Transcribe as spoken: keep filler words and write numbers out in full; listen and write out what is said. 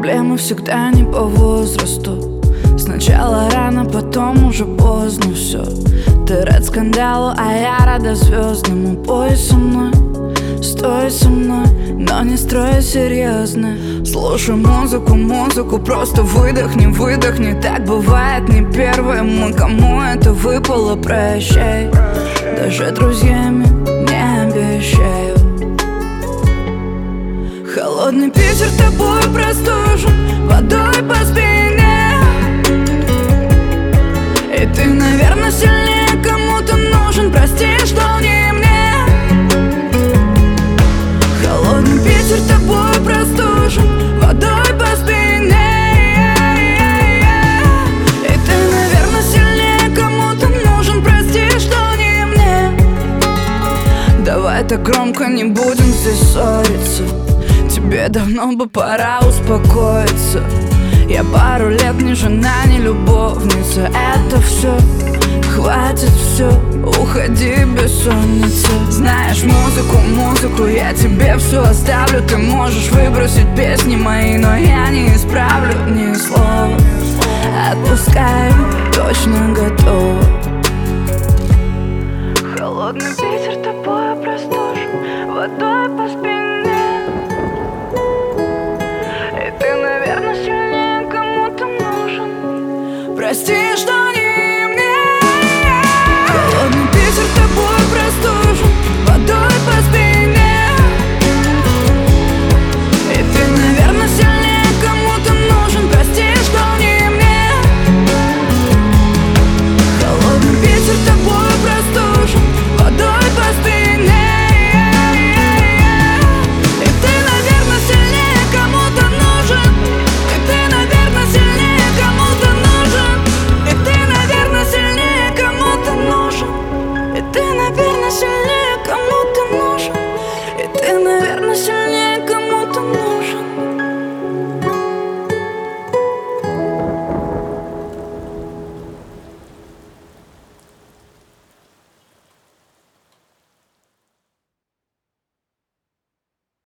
Проблемы всегда не по возрасту. Сначала рано, потом уже поздно все. Ты рад скандалу, а я рада звездному. Пой со мной, стой со мной, но не строй серьезно. Слушай музыку, музыку, просто выдохни, выдохни. Так бывает не первым, кому это выпало, прощай. Даже друзьями не обещаю. Холодный Питер тобой простужен, водой по спине. И ты, наверное, сильнее кому-то нужен. Прости, что не мне. Холодный Питер тобой простужен, водой по спине. И ты, наверное, сильнее кому-то нужен. Прости, что не мне. Давай так громко не будем здесь ссориться. Тебе давно бы пора успокоиться. Я пару лет не жена, не любовница. Это все, хватит все, уходи, бессонница. Знаешь музыку, музыку, я тебе все оставлю. Ты можешь выбросить песни мои, но я не исправлю ни слова. Отпускаю, точно готова. Холодный Питер тобой простужен, водой по спине. Прости, что не мне. Холодный Питер тобой простужен, водой по спине. И ты, наверное, сильнее кому-то нужен. Прости, что не мне. Холодный Питер тобой простужен, водой по спине. И ты, наверное, сильнее кому-то нужен. И ты, наверное, сильнее кому-то нужен. И ты, наверное, сильнее кому-то нужен. И ты, наверное, сильнее.